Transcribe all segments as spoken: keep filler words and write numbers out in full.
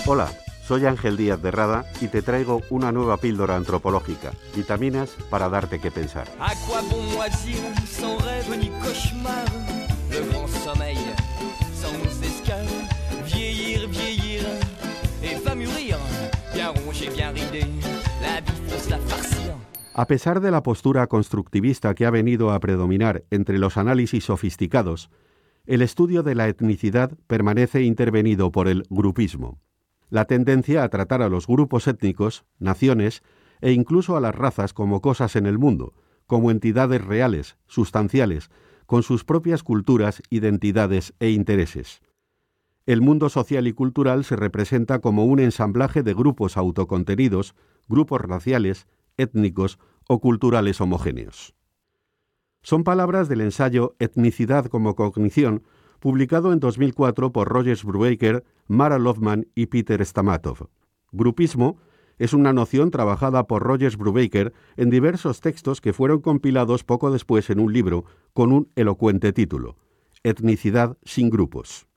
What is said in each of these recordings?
Hola, soy Ángel Díaz de Rada y te traigo una nueva píldora antropológica, vitaminas para darte que pensar. À quoi bon moisir, sans rêve ni cauchemar, le grand sommeil, sans escale, vieillir, vieillir, et va mûrir, bien rongé, bien ridé, la vie faut se la farcir. A pesar de la postura constructivista que ha venido a predominar entre los análisis sofisticados, el estudio de la etnicidad permanece intervenido por el grupismo. La tendencia a tratar a los grupos étnicos, naciones e incluso a las razas como cosas en el mundo, como entidades reales, sustanciales, con sus propias culturas, identidades e intereses. El mundo social y cultural se representa como un ensamblaje de grupos autocontenidos, grupos raciales, étnicos o culturales homogéneos. Son palabras del ensayo Etnicidad como cognición, publicado en dos mil cuatro por Rogers Brubaker, Mara Loveman y Peter Stamatov. Grupismo es una noción trabajada por Rogers Brubaker en diversos textos que fueron compilados poco después en un libro con un elocuente título, Etnicidad sin grupos.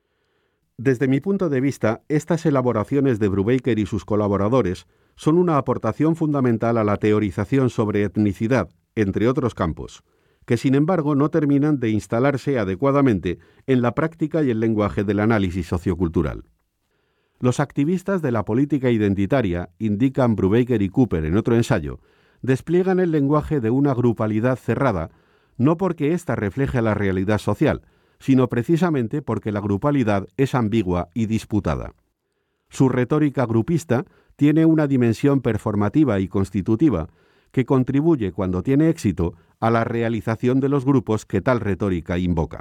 Desde mi punto de vista, estas elaboraciones de Brubaker y sus colaboradores son una aportación fundamental a la teorización sobre etnicidad, entre otros campos, que sin embargo no terminan de instalarse adecuadamente en la práctica y el lenguaje del análisis sociocultural. Los activistas de la política identitaria, indican Brubaker y Cooper en otro ensayo, despliegan el lenguaje de una grupalidad cerrada, no porque ésta refleje la realidad social, sino precisamente porque la grupalidad es ambigua y disputada. Su retórica grupista tiene una dimensión performativa y constitutiva que contribuye, cuando tiene éxito, a la realización de los grupos que tal retórica invoca.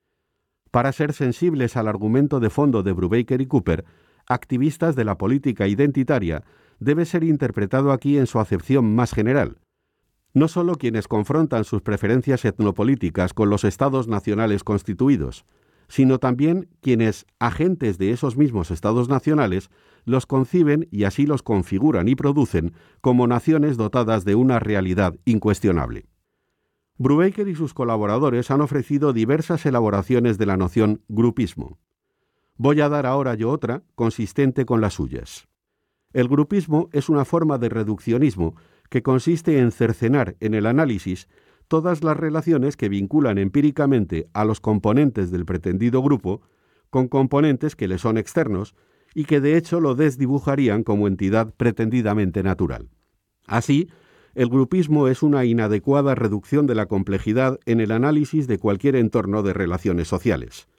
Para ser sensibles al argumento de fondo de Brubaker y Cooper, activistas de la política identitaria, debe ser interpretado aquí en su acepción más general. No solo quienes confrontan sus preferencias etnopolíticas con los estados nacionales constituidos, sino también quienes, agentes de esos mismos estados nacionales, los conciben y así los configuran y producen como naciones dotadas de una realidad incuestionable. Brubaker y sus colaboradores han ofrecido diversas elaboraciones de la noción grupismo. Voy a dar ahora yo otra, consistente con las suyas. El grupismo es una forma de reduccionismo que consiste en cercenar en el análisis todas las relaciones que vinculan empíricamente a los componentes del pretendido grupo con componentes que le son externos y que de hecho lo desdibujarían como entidad pretendidamente natural. Así, el grupismo es una inadecuada reducción de la complejidad en el análisis de cualquier entorno de relaciones sociales.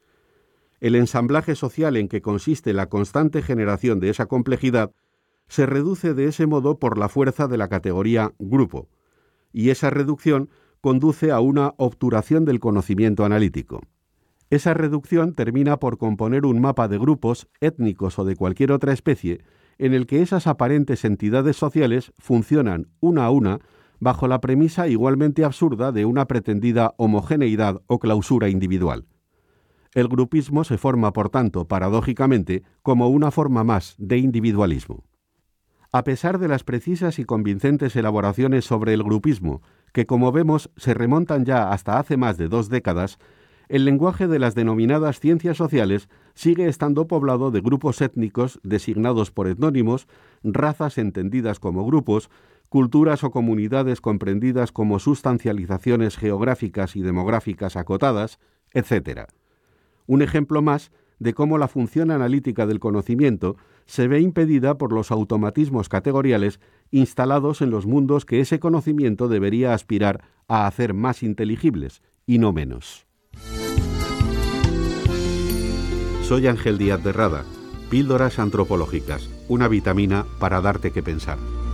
El ensamblaje social en que consiste la constante generación de esa complejidad se reduce de ese modo por la fuerza de la categoría grupo, y esa reducción conduce a una obturación del conocimiento analítico. Esa reducción termina por componer un mapa de grupos étnicos o de cualquier otra especie en el que esas aparentes entidades sociales funcionan una a una bajo la premisa igualmente absurda de una pretendida homogeneidad o clausura individual. El grupismo se forma, por tanto, paradójicamente, como una forma más de individualismo. A pesar de las precisas y convincentes elaboraciones sobre el grupismo, que como vemos se remontan ya hasta hace más de dos décadas, el lenguaje de las denominadas ciencias sociales sigue estando poblado de grupos étnicos designados por etnónimos, razas entendidas como grupos, culturas o comunidades comprendidas como sustancializaciones geográficas y demográficas acotadas, etcétera. Un ejemplo más de cómo la función analítica del conocimiento se ve impedida por los automatismos categoriales instalados en los mundos que ese conocimiento debería aspirar a hacer más inteligibles, y no menos. Soy Ángel Díaz de Rada. Píldoras antropológicas, una vitamina para darte que pensar.